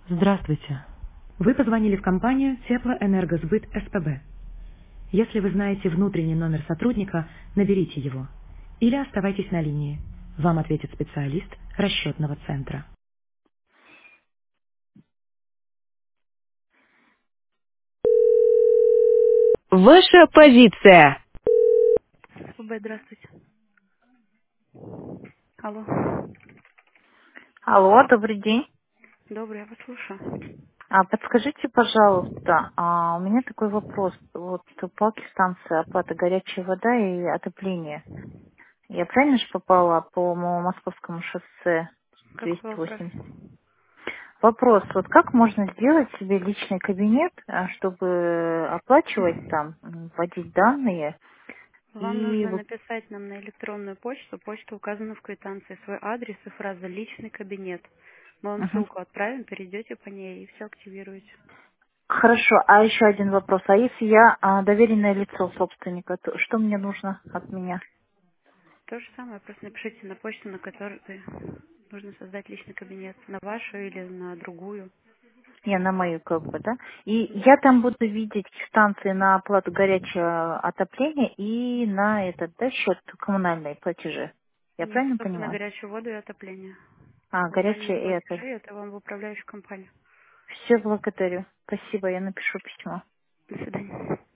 Здравствуйте. Вы позвонили в компанию Теплоэнергосбыт СПБ. Если вы знаете внутренний номер сотрудника, наберите его. Или оставайтесь на линии. Вам ответит специалист расчетного центра. Ваша позиция. СПБ, здравствуйте. Алло. Алло, добрый день. Добрый, я вас слушаю. Подскажите, пожалуйста, у меня такой вопрос. Вот станция оплата горячая вода и отопление. Я правильно же попала по Московскому шоссе Какой вопрос? 208? Вопрос, вот как можно сделать себе личный кабинет, чтобы оплачивать там, вводить данные Вам и нужно написать нам на электронную почту. Почта указана в квитанции. Свой адрес и фраза «Личный кабинет». Мы вам Мгм. ссылку отправим, перейдете по ней и все активируете. Хорошо, а еще один вопрос. А если я доверенное лицо собственника, то что мне нужно от меня? То же самое, просто напишите на почту, на которой нужно создать личный кабинет. На вашу или на другую. Не, на мою как бы, да? И я там буду видеть станции на оплату горячего отопления и на этот, да, счет коммунальные платежи. Я Нет, правильно только на понимаю? горячую воду и отопление. Горячее Коммунальные и это. платежи это вам в управляющую компанию. Все благодарю. Спасибо, я напишу письмо. До свидания.